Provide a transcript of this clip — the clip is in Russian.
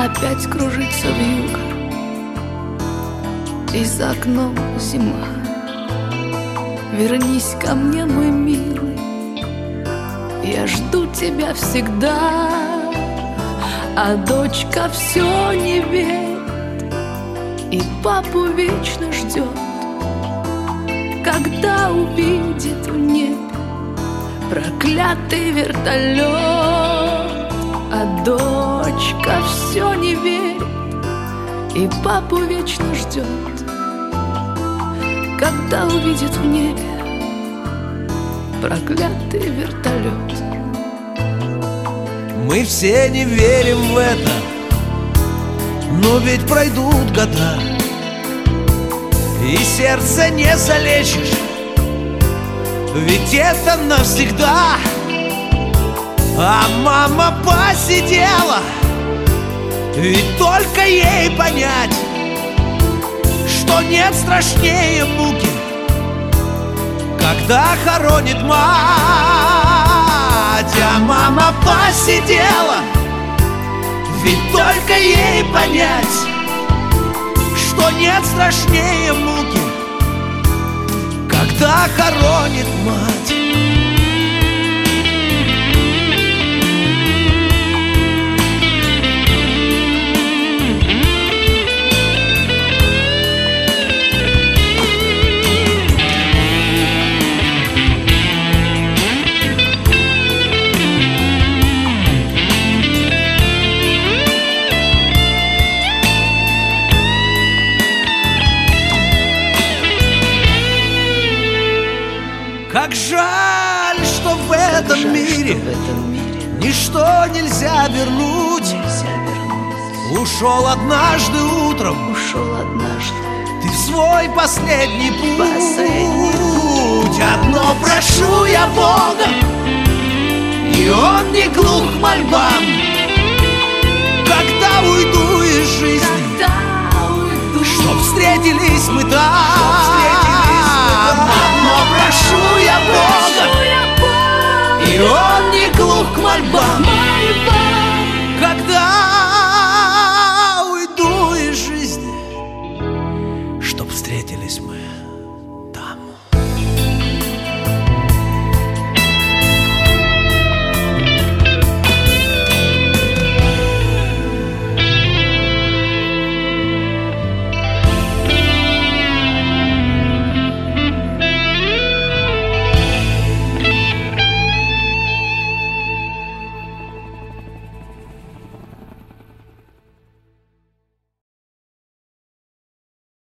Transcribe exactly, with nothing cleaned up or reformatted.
опять кружится вьюга, и за окном зима. Вернись ко мне, мой милый, я жду тебя всегда. А дочка все не верит и папу вечно ждет, когда увидит в небе проклятый вертолет. А дочка все не верит и папу вечно ждет, когда увидит в небе проклятый вертолет. Мы все не верим в это, но ведь пройдут года, и сердце не залечишь, ведь это навсегда. А мама посидела, ведь только ей понять, что нет страшнее муки, когда хоронит мать. А мама посидела, ведь только ей понять, что нет страшнее муки, когда хоронит мать. Как жаль, что в этом, жаль, мире, что в этом мире ничто нельзя вернуть. Нельзя вернуть. Ушел однажды утром, Ушел однажды ты в свой последний путь. Последний путь. Одно прошу я Бога, и Он не глух к мольбам. Когда уйду из жизни, Когда уйду, чтоб встретились мы там. Одно прошу я Бога, и Он не глух к мольбам. Когда уйду из жизни, чтоб встретились мы.